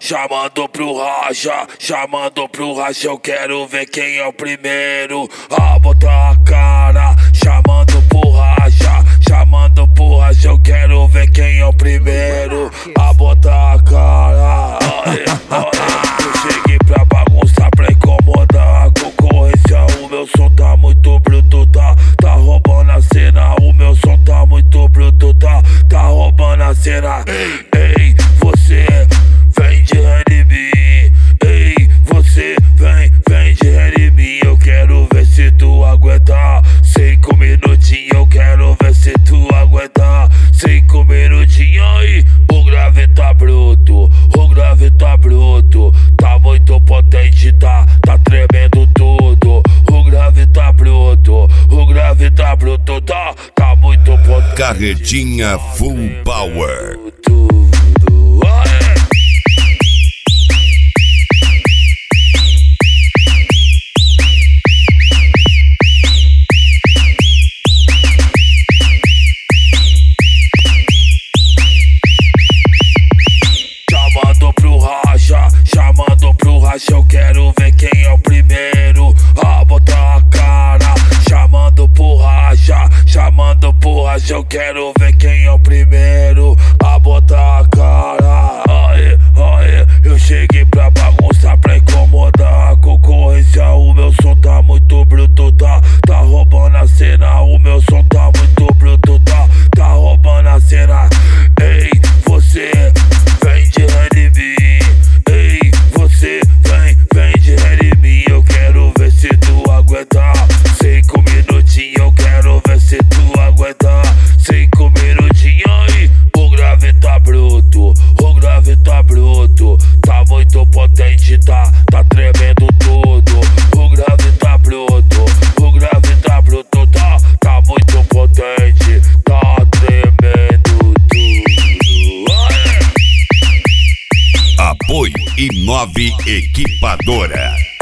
chamando pro racha, chamando pro racha. Eu quero ver quem é o primeiro a botar a cara, chamando pro racha, chamando pro racha. Eu quero ver quem é o primeiro a botar a cara. Aê, aê. Eu cheguei pra bagunçar, pra incomodar a concorrência. O meu som tá muito bruto, tá roubando a cena. O meu som tá muito bruto, tá roubando a cena. Ei, você vem de Renimi. Ei, você vem de Renimi. Eu quero ver se tu aguentar 5 minutinhos. Eu quero ver se tu aguentar 5 minutinhos. Aí, o grave tá bruto, o grave tá bruto, tá muito potente, tá tremendo tudo. O grave tá bruto, o grave tá bruto, tá muito potente. Carretinha Full Power. Chamando pro racha, eu quero ver quem é o primeiro a botar a cara, chamando pro racha, chamando pro racha. Eu quero ver quem é o primeiro a botar a cara. Aê, aê, eu cheguei pra bagunçar, pra incomodar a concorrência. O meu som tá muito bruto, tá roubando a cena. O meu som tá muito bruto, tá roubando a cena. Ei, você vem de Renimi. Ei, você vem de Renimi. Eu quero ver se tu aguentar 5 minutinhos. Eu quero ver se tu aguentar 5 minutinhos. Aí, o grave tá bruto, o grave tá bruto, tá muito potente, tá tremendo tudo. O grave tá bruto, o grave tá bruto, tá muito potente, tá tremendo tudo. Aê! Apoio Inove Equipadora.